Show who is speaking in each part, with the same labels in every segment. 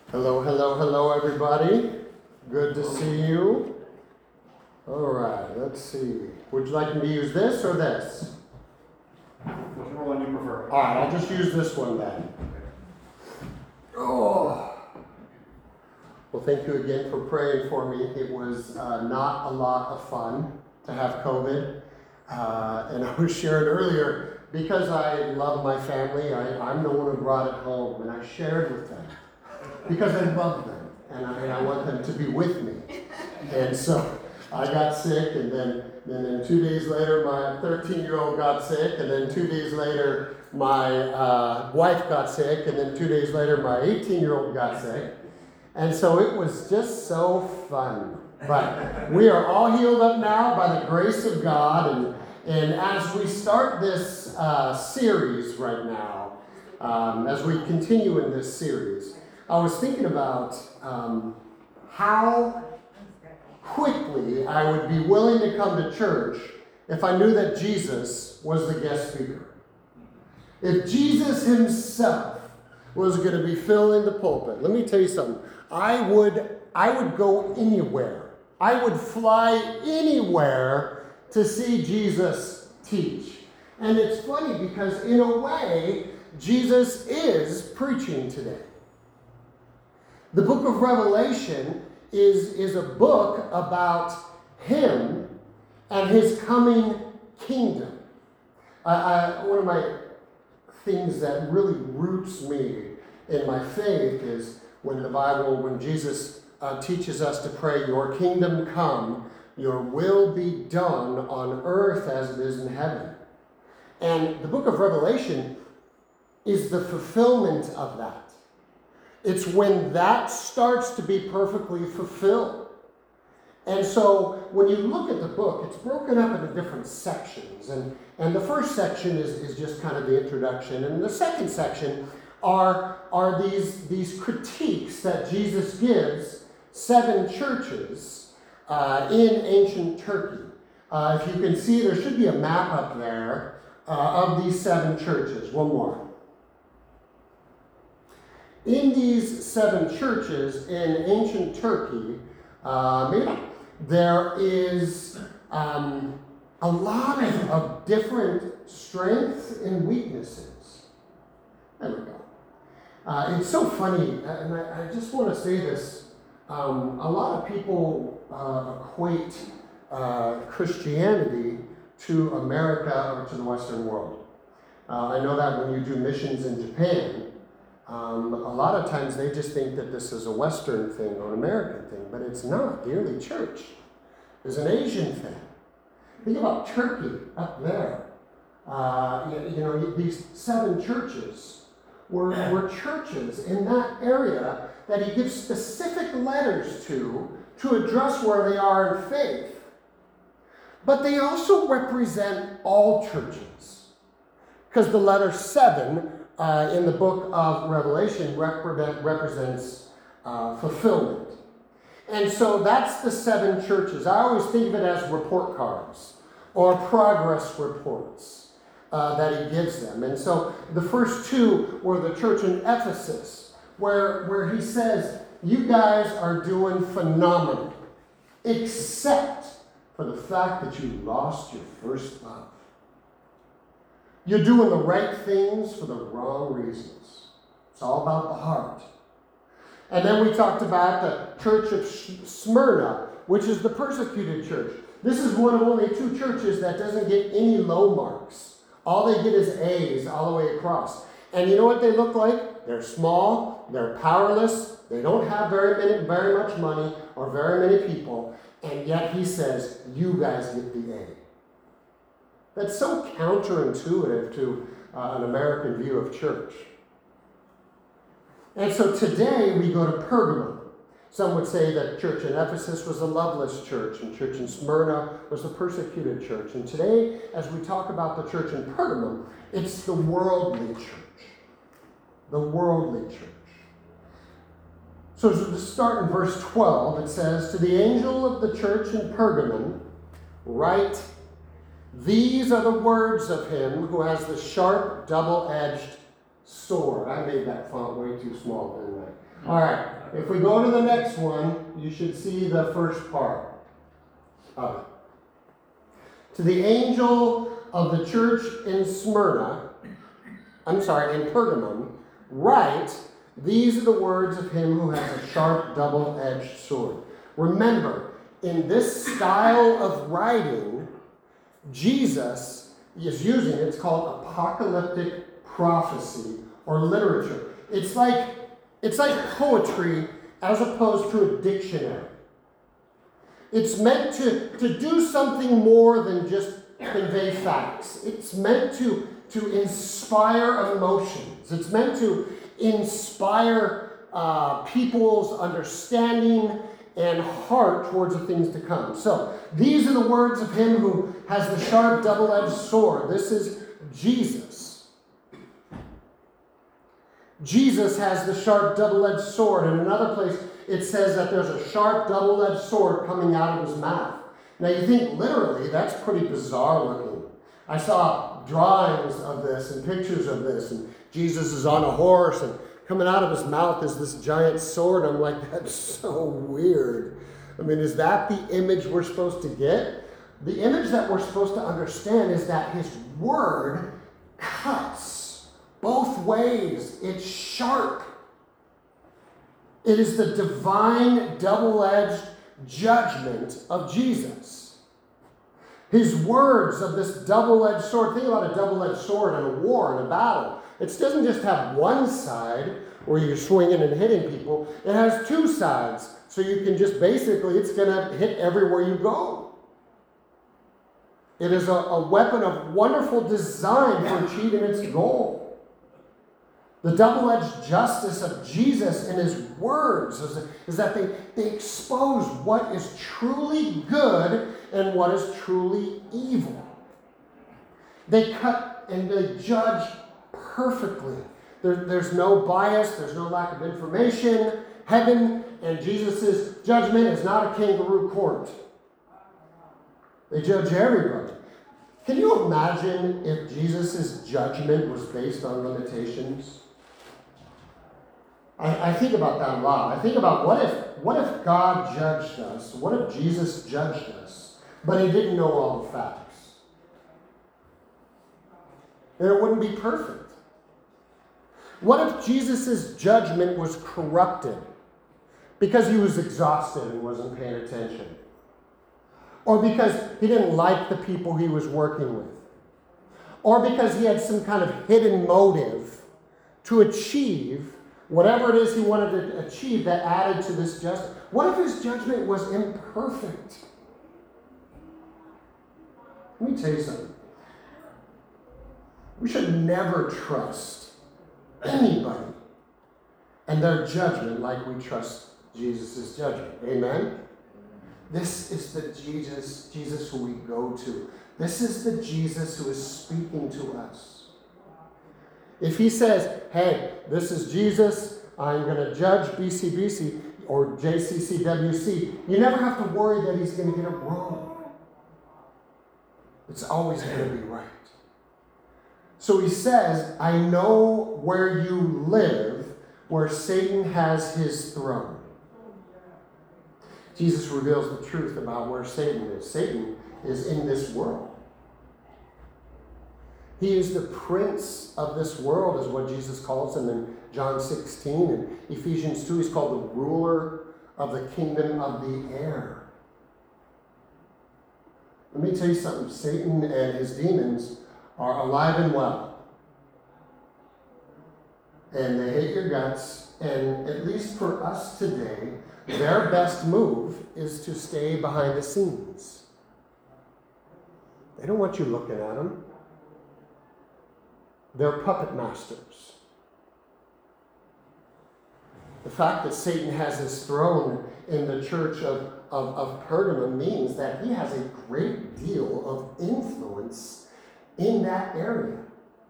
Speaker 1: Hello, hello, hello, everybody. Good to see you. All right, let's see. Would you like me to use this or this?
Speaker 2: Whichever one you prefer.
Speaker 1: All right, I'll just use this one then. Oh. Well, thank you again for praying for me. It was not a lot of fun to have COVID. And I was sharing earlier, because I love my family, I'm the one who brought it home, and I shared with them. Because I love them, and I want them to be with me. And so I got sick, and then 2 days later, my 13-year-old got sick, and then 2 days later, my wife got sick, and then 2 days later, my 18-year-old got sick. And so it was just so fun. But we are all healed up now by the grace of God, and as we start this series right now, as we continue in this series, I was thinking about how quickly I would be willing to come to church if I knew that Jesus was the guest speaker. If Jesus himself was going to be filling the pulpit, let me tell you something. I would go anywhere. I would fly anywhere to see Jesus teach. And it's funny because in a way, Jesus is preaching today. The book of Revelation is a book about him and his coming kingdom. One of my things that really roots me in my faith is when Jesus teaches us to pray, your kingdom come, your will be done on earth as it is in heaven. And the book of Revelation is the fulfillment of that. It's when that starts to be perfectly fulfilled. And so when you look at the book, it's broken up into different sections. And the first section is just kind of the introduction. And the second section are these critiques that Jesus gives 7 churches in ancient Turkey. If you can see, there should be a map up there of these 7 churches. One more. In these 7 churches in ancient Turkey, there is a lot of different strengths and weaknesses. There we go. It's so funny, and I just want to say this. A lot of people equate Christianity to America or to the Western world. I know that when you do missions in Japan, a lot of times they just think that this is a Western thing or an American thing, but it's not. The early church is an Asian thing. Think about Turkey up there. These 7 churches were churches in that area that he gives specific letters to address where they are in faith. But they also represent all churches. Because the letter 7 in the book of Revelation represents fulfillment. And so that's the 7 churches. I always think of it as report cards or progress reports that he gives them. And so the first 2 were the church in Ephesus, where he says, you guys are doing phenomenal, except for the fact that you lost your first love. You're doing the right things for the wrong reasons. It's all about the heart. And then we talked about the church of Smyrna, which is the persecuted church. This is one of only 2 churches that doesn't get any low marks. All they get is A's all the way across. And you know what they look like? They're small, they're powerless, they don't have very much money or very many people, and yet he says, you guys get the A. That's so counterintuitive to an American view of church. And so today we go to Pergamum. Some would say that church in Ephesus was a loveless church, and church in Smyrna was the persecuted church. And today, as we talk about the church in Pergamum, it's the worldly church. The worldly church. So to start in verse 12, it says, to the angel of the church in Pergamum, write, these are the words of him who has the sharp, double-edged sword. I made that font way too small, didn't I? All right, if we go to the next one, you should see the first part of it. To the angel of the church in Pergamum, write, these are the words of him who has a sharp double-edged sword. Remember, in this style of writing, Jesus is using, it's called apocalyptic prophecy or literature. It's like poetry as opposed to a dictionary. It's meant to do something more than just convey facts. It's meant to inspire emotions. It's meant to inspire people's understanding and heart towards the things to come. So, these are the words of him who has the sharp double-edged sword. This is Jesus. Jesus has the sharp double-edged sword. In another place, it says that there's a sharp double-edged sword coming out of his mouth. Now, you think literally, that's pretty bizarre looking. I saw drawings of this and pictures of this, and Jesus is on a horse, and coming out of his mouth is this giant sword. I'm like, that's so weird. I mean, is that the image we're supposed to get? The image that we're supposed to understand is that his word cuts both ways. It's sharp. It is the divine double-edged judgment of Jesus. His words of this double-edged sword. Think about a double-edged sword in a war, in a battle. It doesn't just have one side where you're swinging and hitting people. It has two sides. So you can just basically, it's going to hit everywhere you go. It is a weapon of wonderful design for achieving its goal. The double-edged justice of Jesus in his words is that they expose what is truly good and what is truly evil. They cut and they judge perfectly. There's no bias. There's no lack of information. Heaven and Jesus' judgment is not a kangaroo court. They judge everybody. Can you imagine if Jesus' judgment was based on limitations? I think about that a lot. I think about what if God judged us? What if Jesus judged us, but he didn't know all the facts? And it wouldn't be perfect. What if Jesus' judgment was corrupted because he was exhausted and wasn't paying attention? Or because he didn't like the people he was working with? Or because he had some kind of hidden motive to achieve whatever it is he wanted to achieve that added to this justice? What if his judgment was imperfect? Let me tell you something. We should never trust anybody and their judgment like we trust Jesus' judgment. Amen? This is the Jesus who we go to. This is the Jesus who is speaking to us. If he says, hey, this is Jesus, I'm going to judge BCBC or JCCWC, you never have to worry that he's going to get it wrong. It's always going to be right. So he says, I know where you live, where Satan has his throne. Jesus reveals the truth about where Satan is. Satan is in this world. He is the prince of this world, is what Jesus calls him in John 16. And Ephesians 2, he's called the ruler of the kingdom of the air. Let me tell you something. Satan and his demons are alive and well. And they hate your guts. And at least for us today, their best move is to stay behind the scenes. They don't want you looking at them. They're puppet masters. The fact that Satan has his throne in the church of Pergamum means that he has a great deal of influence in that area.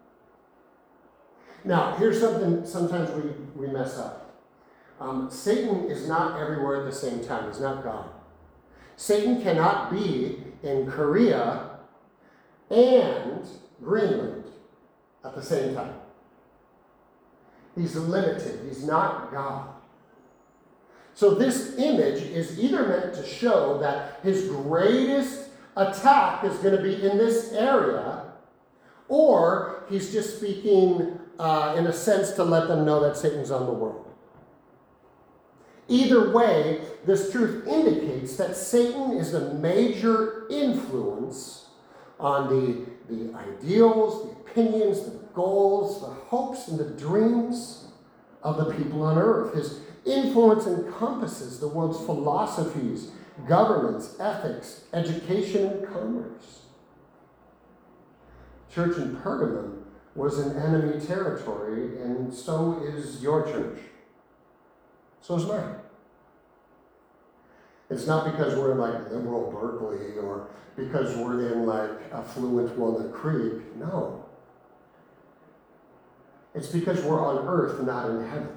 Speaker 1: Now, here's something sometimes we mess up. Satan is not everywhere at the same time. He's not God. Satan cannot be in Korea and Greenland at the same time. He's limited. He's not God. So this image is either meant to show that his greatest attack is going to be in this area, or he's just speaking in a sense to let them know that Satan's on the world. Either way, this truth indicates that Satan is a major influence on the ideals, the opinions, the goals, the hopes, and the dreams of the people on earth. His influence encompasses the world's philosophies, governments, ethics, education, and commerce. Church in Pergamum was in enemy territory, and so is your church. So is mine. It's not because we're in like liberal Berkeley or because we're in like affluent Walnut Creek. No. It's because we're on earth, not in heaven.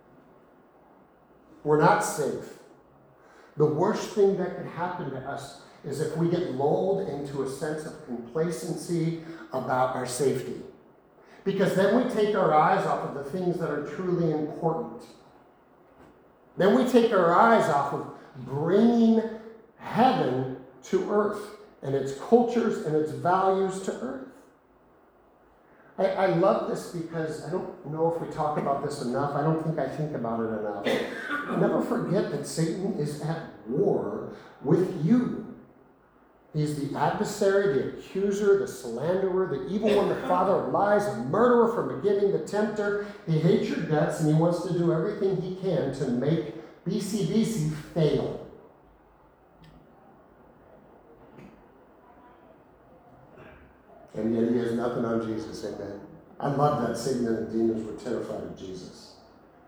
Speaker 1: We're not safe. The worst thing that can happen to us is if we get lulled into a sense of complacency about our safety. Because then we take our eyes off of the things that are truly important. Then we take our eyes off of bringing heaven to earth and its cultures and its values to earth. I love this because I don't know if we talk about this enough. I don't think I think about it enough. Never forget that Satan is at war with you. He's the adversary, the accuser, the slanderer, the evil one, the father of lies, a murderer from beginning, the tempter. He hates your guts and he wants to do everything he can to make BCBC fail. And yet he has nothing on Jesus, amen. I love that Satan and the demons were terrified of Jesus.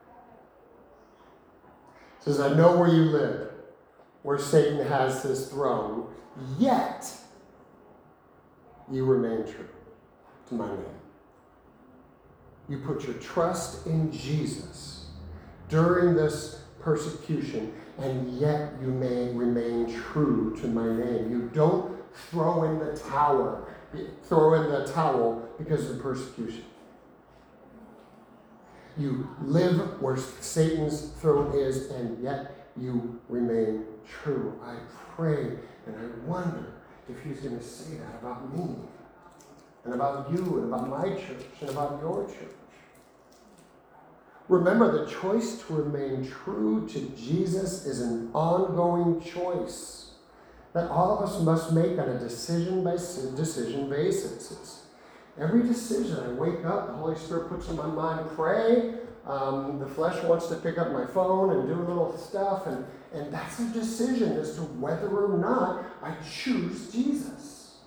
Speaker 1: It says, I know where you live, where Satan has his throne, yet you remain true to my name. You put your trust in Jesus during this persecution, and yet you may remain true to my name. You don't throw in the towel because of persecution. You live where Satan's throne is, and yet you remain true. I pray and I wonder if he's going to say that about me, and about you, and about my church, and about your church. Remember, the choice to remain true to Jesus is an ongoing choice that all of us must make on a decision by decision basis. It's every decision. I wake up, the Holy Spirit puts in my mind, pray. The flesh wants to pick up my phone and do a little stuff, and that's a decision as to whether or not I choose Jesus.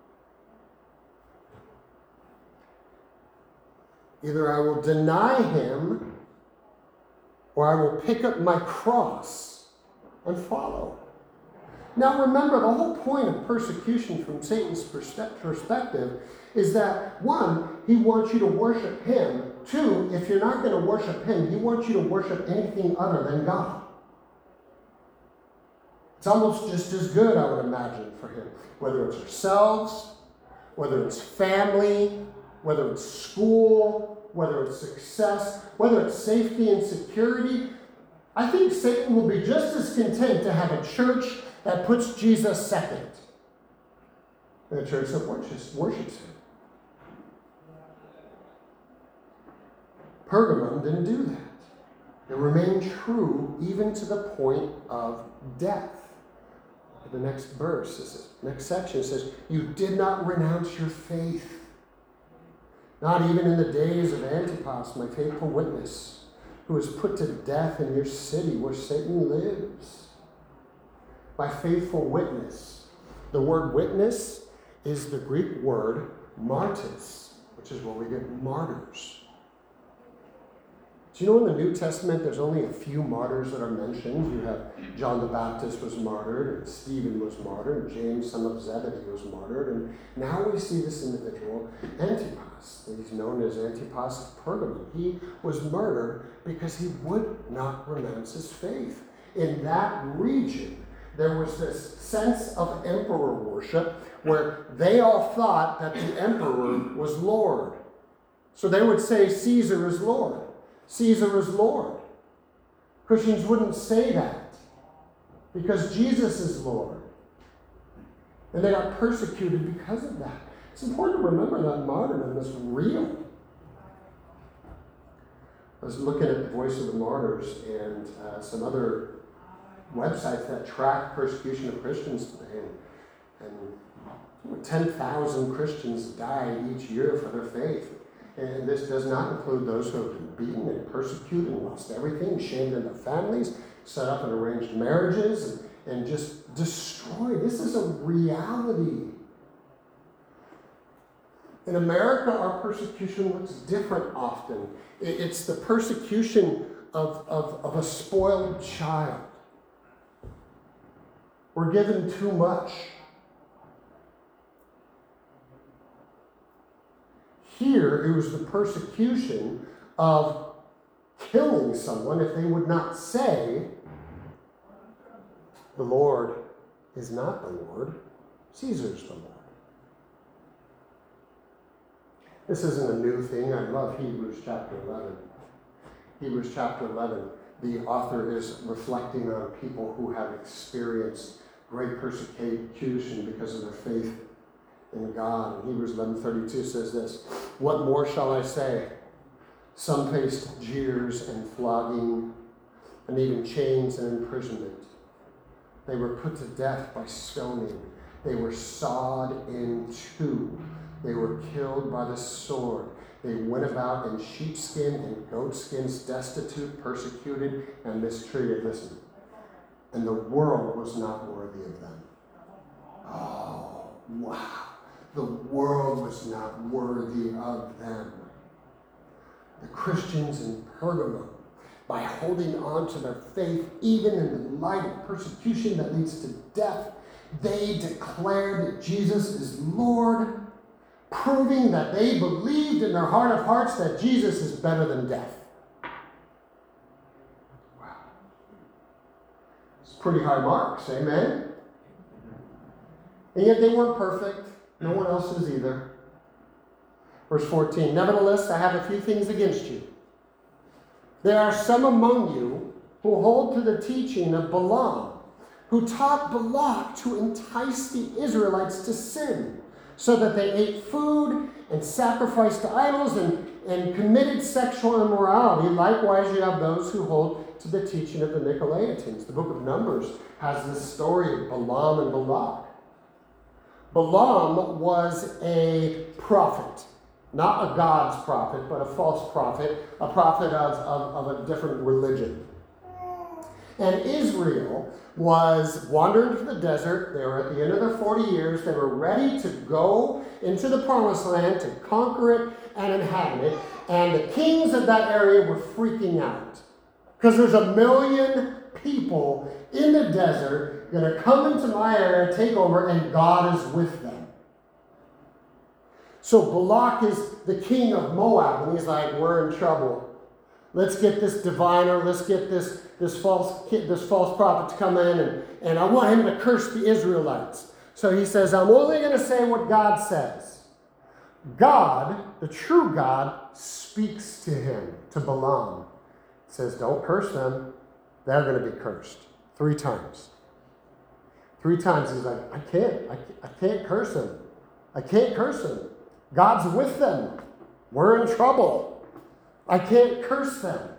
Speaker 1: Either I will deny him, or I will pick up my cross and follow. Now remember, the whole point of persecution from Satan's perspective is that, one, he wants you to worship him. Two, if you're not going to worship him, he wants you to worship anything other than God. It's almost just as good, I would imagine, for him. Whether it's ourselves, whether it's family, whether it's school, whether it's success, whether it's safety and security. I think Satan will be just as content to have a church that puts Jesus second and a church that worships him. Pergamum didn't do that. They remained true even to the point of death. The next verse, next section says, you did not renounce your faith. Not even in the days of Antipas, my faithful witness, who was put to death in your city where Satan lives. My faithful witness. The word witness is the Greek word martyrs, which is where we get martyrs. Do you know in the New Testament there's only a few martyrs that are mentioned? You have John the Baptist was martyred, and Stephen was martyred, and James, son of Zebedee, was martyred. And now we see this individual, Antipas. He's known as Antipas of Pergamum. He was murdered because he would not renounce his faith. In that region, there was this sense of emperor worship where they all thought that the emperor was Lord. So they would say, Caesar is Lord. Caesar is Lord. Christians wouldn't say that because Jesus is Lord. And they got persecuted because of that. It's important to remember that martyrdom is real. I was looking at the Voice of the Martyrs and some other websites that track persecution of Christians today. And 10,000 Christians die each year for their faith. And this does not include those who have been beaten and persecuted and lost everything, shamed in their families, set up and arranged marriages, and just destroyed. This is a reality. In America, our persecution looks different often. It's the persecution of a spoiled child. We're given too much. Here, it was the persecution of killing someone if they would not say, the Lord is not the Lord, Caesar's the Lord. This isn't a new thing. I love Hebrews chapter 11. Hebrews chapter 11, the author is reflecting on people who have experienced great persecution because of their faith in God. And Hebrews 11:32 says this, "What more shall I say? Some faced jeers and flogging, and even chains and imprisonment. They were put to death by stoning. They were sawed in two. They were killed by the sword. They went about in sheepskin and goatskins, destitute, persecuted, and mistreated." Listen. "And the world was not worthy of them." Oh, wow. The world was not worthy of them. The Christians in Pergamum, by holding on to their faith, even in the light of persecution that leads to death, they declared that Jesus is Lord, proving that they believed in their heart of hearts that Jesus is better than death. Wow. It's pretty high marks, amen? And yet they weren't perfect. No one else is either. Verse 14, "Nevertheless, I have a few things against you. There are some among you who hold to the teaching of Balaam, who taught Balak to entice the Israelites to sin, so that they ate food and sacrificed to idols and committed sexual immorality. Likewise, you have those who hold to the teaching of the Nicolaitans." The book of Numbers has this story of Balaam and Balak. Balaam was a prophet, not a God's prophet, but a false prophet, a prophet of a different religion. And Israel was wandering through the desert. They were at the end of their 40 years. They were ready to go into the promised land, to conquer it and inhabit it. And the kings of that area were freaking out. Because there's 1 million people in the desert going to come into my area, take over, and God is with them. So Balak is the king of Moab, and he's like, we're in trouble. Let's get this diviner, let's get this false prophet to come in, and I want him to curse the Israelites. So he says, I'm only going to say what God says. God, the true God, speaks to him, to Balaam. He says, don't curse them. They're going to be cursed. 3 times. 3 times he's like, I can't curse them. I can't curse them. God's with them. We're in trouble. I can't curse them.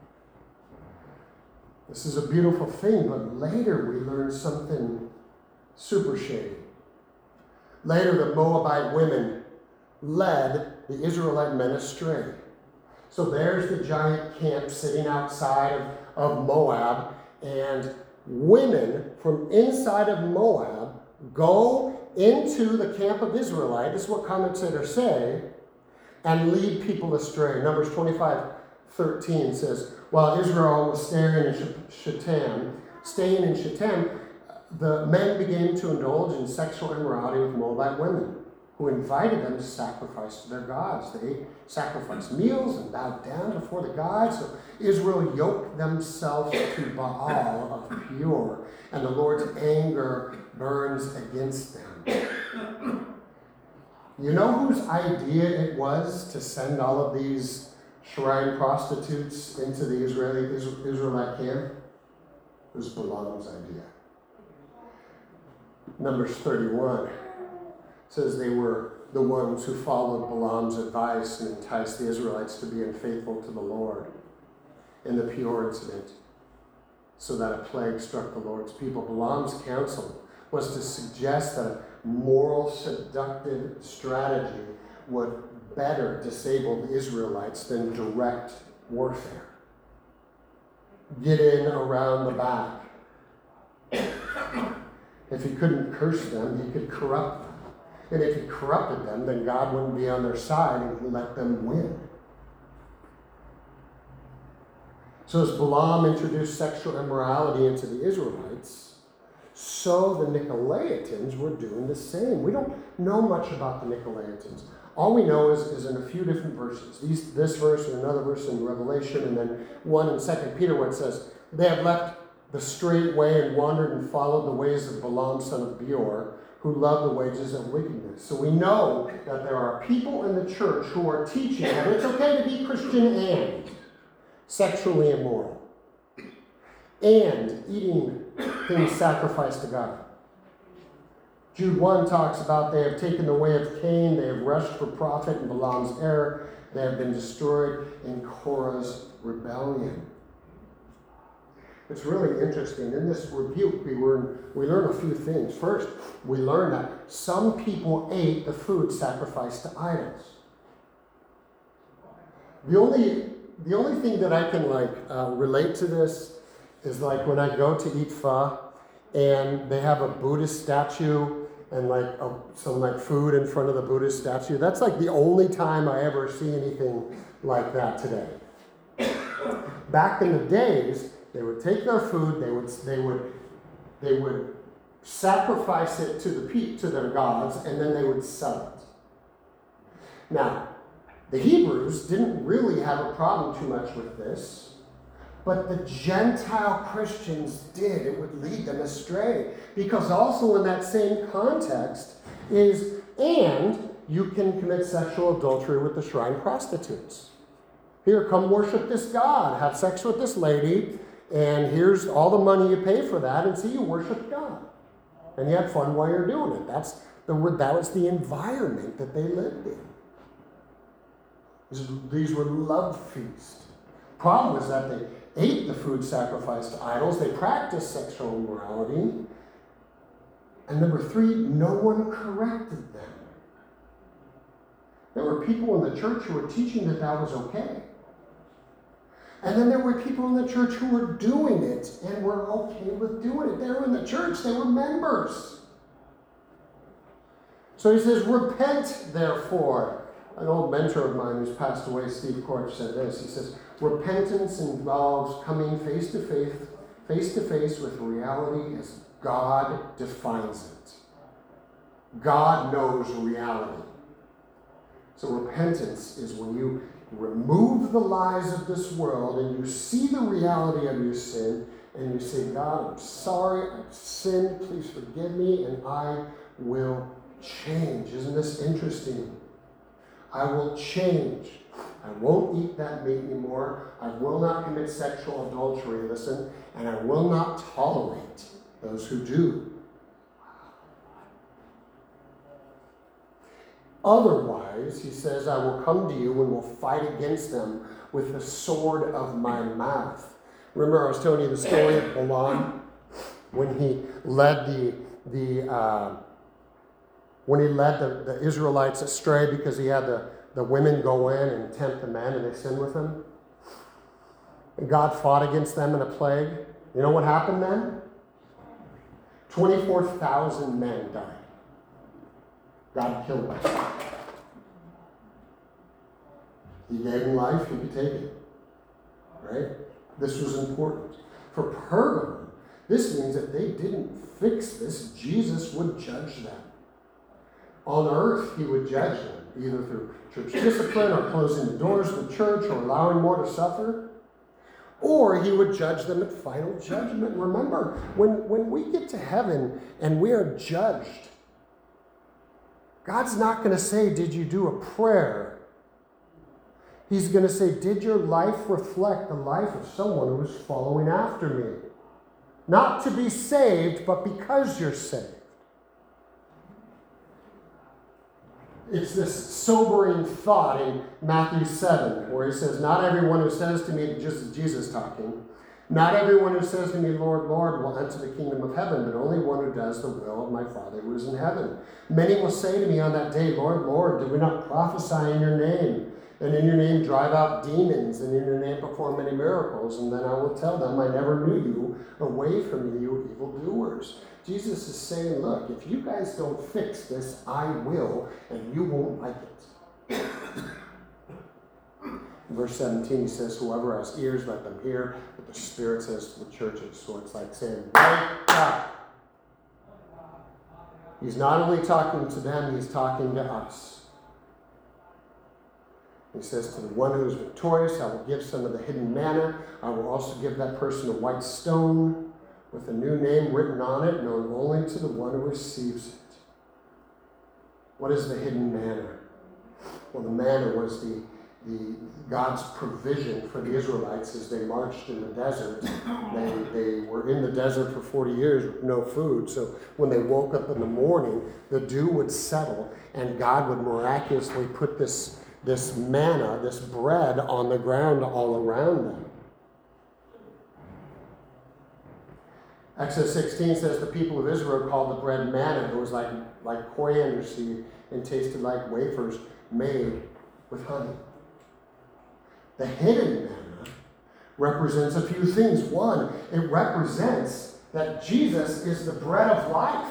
Speaker 1: This is a beautiful thing, but later we learn something super shady. Later, the Moabite women led the Israelite men astray. So there's the giant camp sitting outside of Moab, and women from inside of Moab go into the camp of Israelite. This is what commentators say, and lead people astray. Numbers 25:13 says, while Israel was staying in Shittim, the men began to indulge in sexual immorality with Moabite women, who invited them to sacrifice to their gods. They sacrificed meals and bowed down before the gods. So Israel yoked themselves to Baal of Peor, and the Lord's anger burns against them. You know whose idea it was to send all of these shrine prostitutes into the Israelite camp? It was Balaam's idea. Numbers 31 says they were the ones who followed Balaam's advice and enticed the Israelites to be unfaithful to the Lord in the Peor incident, so that a plague struck the Lord's people. Balaam's counsel was to suggest that a moral, seductive strategy would better disable the Israelites than direct warfare. Get in around the back. If he couldn't curse them, he could corrupt them. And if he corrupted them, then God wouldn't be on their side and let them win. So as Balaam introduced sexual immorality into the Israelites, so the Nicolaitans were doing the same. We don't know much about the Nicolaitans. All we know is in a few different verses. This verse and another verse in Revelation, and then one in 2 Peter where it says, they have left the straight way and wandered and followed the ways of Balaam son of Beor, who loved the wages of wickedness. So we know that there are people in the church who are teaching that it's okay to be Christian and sexually immoral and eating things sacrificed to God. Jude 1 talks about they have taken the way of Cain, they have rushed for profit in Balaam's error, they have been destroyed in Korah's rebellion. It's really interesting. In this rebuke, we learn a few things. First, we learn that some people ate the food sacrificed to idols. The only thing that I can relate to this is like when I go to eat pho and they have a Buddhist statue and some food in front of the Buddhist statue. That's like the only time I ever see anything like that today. Back in the days, they would take their food, they would sacrifice it to their gods, and then they would sell it. Now, the Hebrews didn't really have a problem too much with this, but the Gentile Christians did. It would lead them astray. Because also in that same context is, and you can commit sexual adultery with the shrine prostitutes. Here, come worship this god, have sex with this lady, and here's all the money you pay for that, and see, you worship God. And you have fun while you're doing it. That was the environment that they lived in. These were love feasts. Problem is that they ate the food sacrificed to idols. They practiced sexual immorality. And number 3, no one corrected them. There were people in the church who were teaching that was okay. And then there were people in the church who were doing it and were okay with doing it. They were in the church. They were members. So he says, repent, therefore. An old mentor of mine who's passed away, Steve Korch, said this. He says, repentance involves coming face to face with reality as God defines it. God knows reality. So repentance is when you remove the lies of this world and you see the reality of your sin and you say, God, I'm sorry, I've sinned, please forgive me, and I will change. Isn't this interesting? I will change. I won't eat that meat anymore. I will not commit sexual adultery, listen, and I will not tolerate those who do. Otherwise, he says, I will come to you and will fight against them with the sword of my mouth. Remember I was telling you the story of Balaam when he led the Israelites astray because he had the women go in and tempt the men and they sin with him. And God fought against them in a plague. You know what happened then? 24,000 men died. God killed them. He gave them life, he could take it. Right? This was important. For Pergamum, this means that they didn't fix this, Jesus would judge them. On earth, he would judge them, either through church discipline or closing the doors of the church or allowing more to suffer. Or he would judge them at final judgment. Remember, when we get to heaven and we are judged, God's not going to say, did you do a prayer? He's going to say, did your life reflect the life of someone who is following after me? Not to be saved, but because you're saved. It's this sobering thought in Matthew 7, where he says, not everyone who says to me, just Jesus talking, not everyone who says to me, Lord, Lord, will enter the kingdom of heaven, but only one who does the will of my Father who is in heaven. Many will say to me on that day, Lord, Lord, did we not prophesy in your name? And in your name drive out demons, and in your name perform many miracles. And then I will tell them, I never knew you. Away from me, you evildoers. Jesus is saying, look, if you guys don't fix this, I will, and you won't like it. In verse 17, he says, whoever has ears, let them hear what the Spirit says to the churches. So it's like saying, wake up. He's not only talking to them, he's talking to us. He says, to the one who is victorious, I will give some of the hidden manna. I will also give that person a white stone with a new name written on it, known only to the one who receives it. What is the hidden manna? Well, the manna was the God's provision for the Israelites as they marched in the desert. They were in the desert for 40 years with no food. So when they woke up in the morning, the dew would settle, and God would miraculously put this manna, this bread, on the ground all around them. Exodus 16 says the people of Israel called the bread manna. It was like coriander seed and tasted like wafers made with honey. The hidden manna represents a few things. One, it represents that Jesus is the bread of life.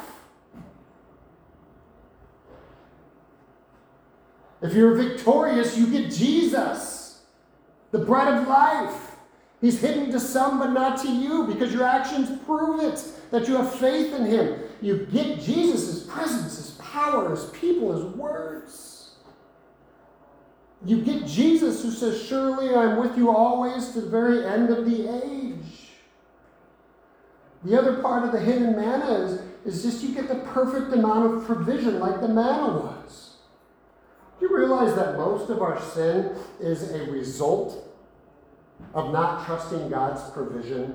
Speaker 1: If you're victorious, you get Jesus, the bread of life. He's hidden to some, but not to you, because your actions prove it, that you have faith in him. You get Jesus' presence, his power, his people, his words. You get Jesus who says, surely I'm with you always to the very end of the age. The other part of the hidden manna is just you get the perfect amount of provision like the manna was. Do you realize that most of our sin is a result of not trusting God's provision?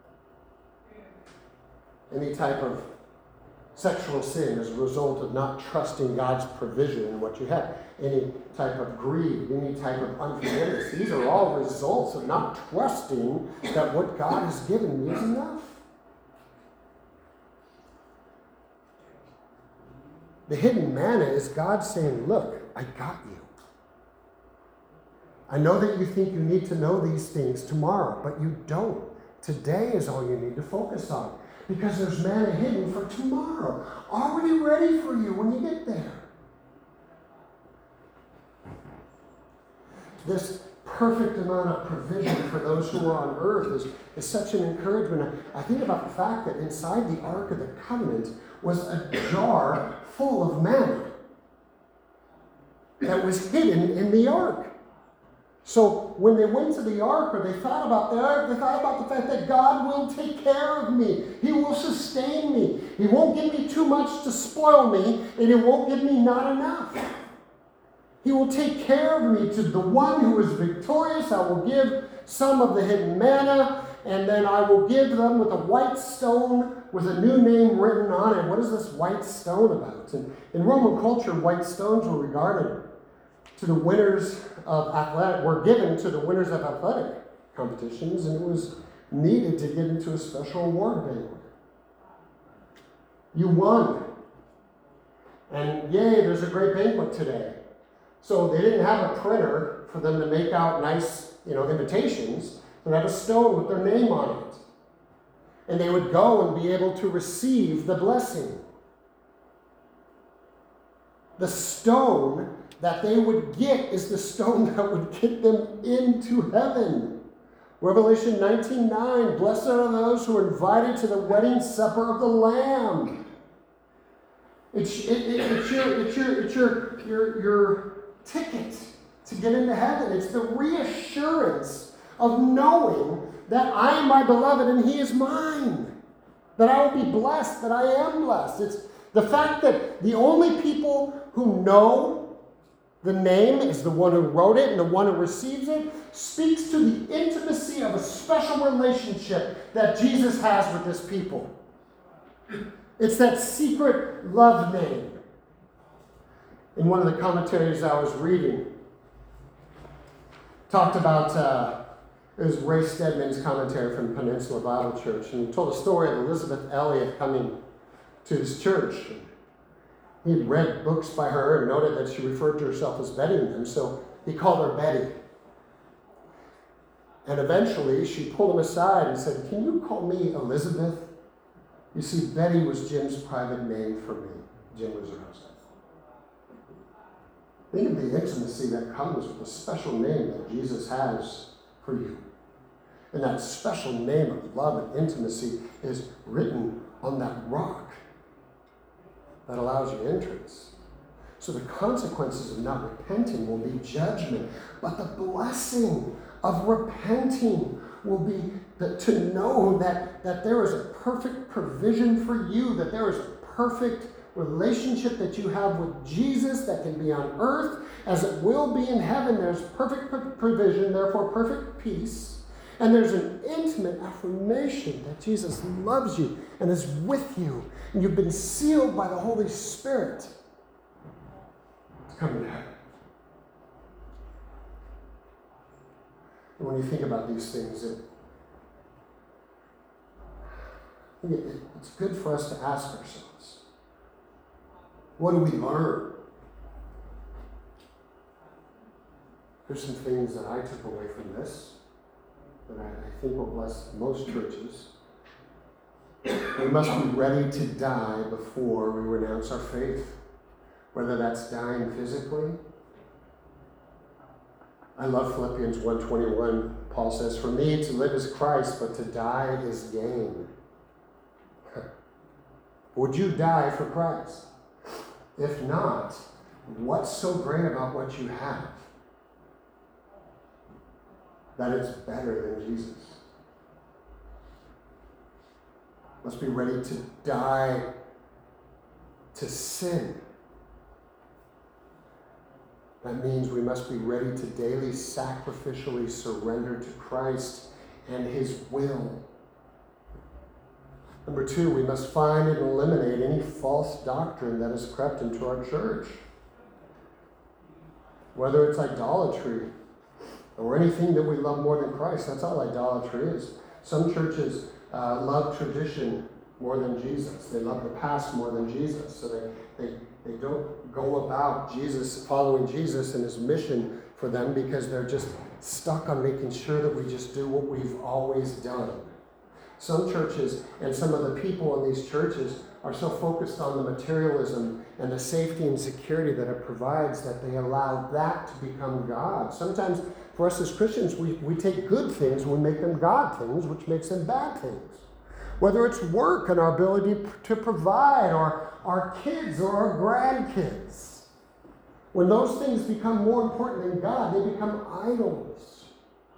Speaker 1: Any type of sexual sin is a result of not trusting God's provision in what you have. Any type of greed, any type of unforgiveness. These are all results of not trusting that what God has given me is enough. The hidden manna is God saying, look, I got you. I know that you think you need to know these things tomorrow, but you don't. Today is all you need to focus on, because there's manna hidden for tomorrow, already ready for you when you get there. This perfect amount of provision for those who are on earth is such an encouragement. I think about the fact that inside the Ark of the Covenant was a jar full of manna that was hidden in the ark. So when they went to the ark, or they thought about the ark, they thought about the fact that God will take care of me. He will sustain me. He won't give me too much to spoil me, and He won't give me not enough. He will take care of me. To the one who is victorious, I will give some of the hidden manna, and then I will give them with a white stone with a new name written on it. What is this white stone about? In Roman culture, white stones were regarded to the winners of were given to the winners of athletic competitions, and it was needed to get into a special award banquet. You won. And yay, there's a great banquet today. So they didn't have a printer for them to make out nice, invitations. They had a stone with their name on it. And they would go and be able to receive the blessing. The stone that they would get is the stone that would get them into heaven. Revelation 19:9, blessed are those who are invited to the wedding supper of the Lamb. It's your ticket to get into heaven. It's the reassurance of knowing that I am my beloved and He is mine. That I will be blessed, that I am blessed. It's the fact that the only people who know The name is the one who wrote it, and the one who receives it speaks to the intimacy of a special relationship that Jesus has with his people. It's that secret love name. In one of the commentaries I was reading, talked about, it was Ray Stedman's commentary from Peninsula Bible Church, and he told a story of Elizabeth Elliot coming to his church. He had read books by her and noted that she referred to herself as Betty in them, so he called her Betty. And eventually she pulled him aside and said, "Can you call me Elizabeth?" You see, Betty was Jim's private name for me. Jim was her husband. Think of the intimacy that comes with the special name that Jesus has for you. And that special name of love and intimacy is written on that rock that allows you entrance. So the consequences of not repenting will be judgment. But the blessing of repenting will be to know that there is a perfect provision for you, that there is a perfect relationship that you have with Jesus that can be on earth as it will be in heaven. There's perfect provision, therefore perfect peace. And there's an intimate affirmation that Jesus loves you and is with you. And you've been sealed by the Holy Spirit to come to heaven. And when you think about these things, it's good for us to ask ourselves, what do we learn? There's some things that I took away from this that I think will bless most churches. We must be ready to die before we renounce our faith, whether that's dying physically. I love Philippians 1:21. Paul says, "For me to live is Christ, but to die is gain." Would you die for Christ? If not, what's so great about what you have that it's better than Jesus? Must be ready to die to sin. That means we must be ready to daily sacrificially surrender to Christ and his will. Number 2, we must find and eliminate any false doctrine that has crept into our church. Whether it's idolatry or anything that we love more than Christ, that's all idolatry is. Some churches love tradition more than Jesus. They love the past more than Jesus. So they don't go about Jesus, following Jesus and his mission for them because they're just stuck on making sure that we just do what we've always done. Some churches and some of the people in these churches are so focused on the materialism and the safety and security that it provides that they allow that to become God. Sometimes for us as Christians, we take good things and we make them God things, which makes them bad things. Whether it's work and our ability to provide, or our kids or our grandkids. When those things become more important than God, they become idols.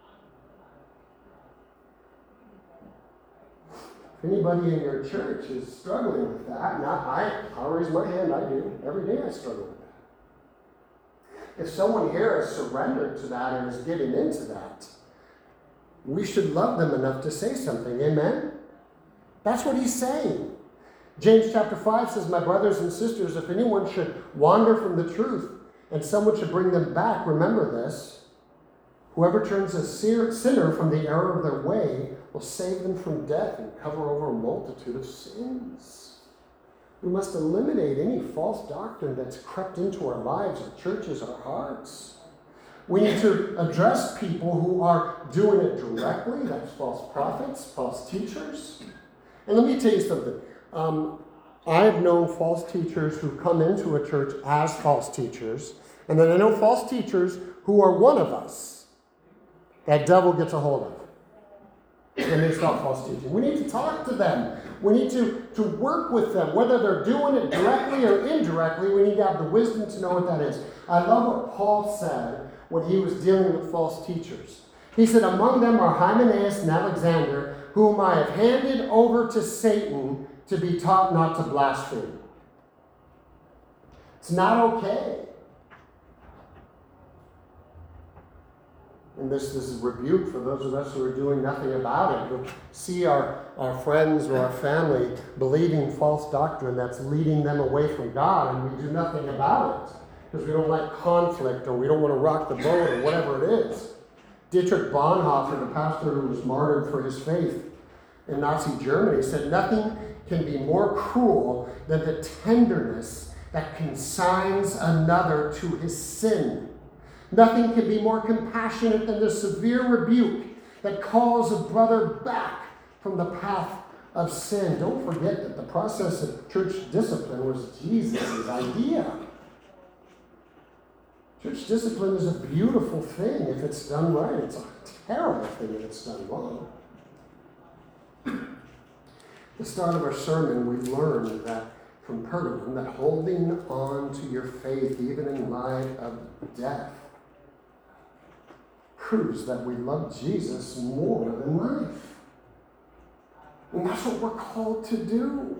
Speaker 1: If anybody in your church is struggling with that, I'll raise my hand, I do. Every day I struggle with that. If someone here has surrendered to that and is getting into that, we should love them enough to say something. Amen? That's what he's saying. James chapter 5 says, "My brothers and sisters, if anyone should wander from the truth and someone should bring them back, remember this. Whoever turns a sinner from the error of their way will save them from death and cover over a multitude of sins." We must eliminate any false doctrine that's crept into our lives, our churches, our hearts. We need to address people who are doing it directly. That's false prophets, false teachers. And let me tell you something. I've known false teachers who come into a church as false teachers. And then I know false teachers who are one of us that devil gets a hold of. And they stop false teaching. We need to talk to them. We need to work with them. Whether they're doing it directly or indirectly, we need to have the wisdom to know what that is. I love what Paul said when he was dealing with false teachers. He said, "Among them are Hymenaeus and Alexander, whom I have handed over to Satan to be taught not to blaspheme." It's not okay And this is rebuke for those of us who are doing nothing about it, who see our friends or our family believing false doctrine that's leading them away from God, and we do nothing about it because we don't like conflict or we don't want to rock the boat or whatever it is. Dietrich Bonhoeffer, the pastor who was martyred for his faith in Nazi Germany, said, "Nothing can be more cruel than the tenderness that consigns another to his sin. Nothing can be more compassionate than the severe rebuke that calls a brother back from the path of sin." Don't forget that the process of church discipline was Jesus' idea. Church discipline is a beautiful thing if it's done right. It's a terrible thing if it's done wrong. The start of our sermon, we learned that from Pergamum that holding on to your faith, even in light of death, proves that we love Jesus more than life. And that's what we're called to do.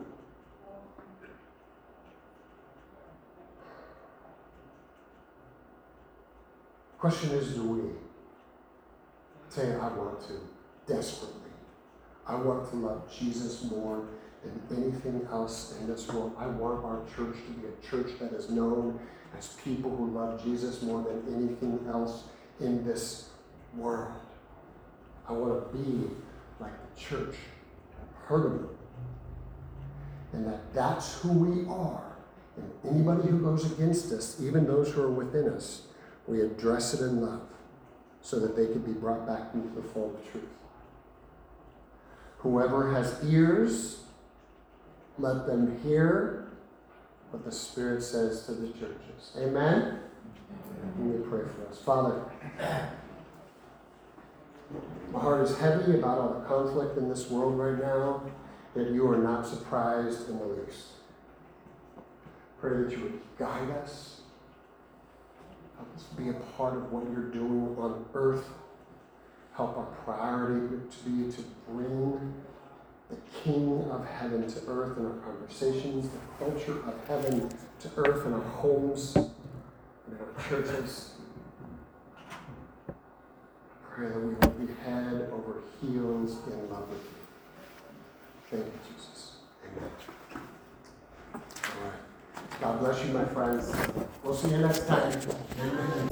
Speaker 1: Question is, do we? Say, I want to, desperately. I want to love Jesus more than anything else in this world. I want our church to be a church that is known as people who love Jesus more than anything else in this world. I want to be like the church at Pergamum. And that's who we are. And anybody who goes against us, even those who are within us, we address it in love so that they can be brought back into the fold of truth. Whoever has ears, let them hear what the Spirit says to the churches. Amen? Let me pray for us. Father, my heart is heavy about all the conflict in this world right now, yet you are not surprised in the least. Pray that you would guide us. Help us be a part of what you're doing on earth. Help our priority to be to bring the King of heaven to earth in our conversations, the culture of heaven to earth in our homes and in our churches. Pray that we will be head over heels in love with you. Thank you, Jesus. Amen. All right. God bless you, my friends. We'll see you next time. Amen.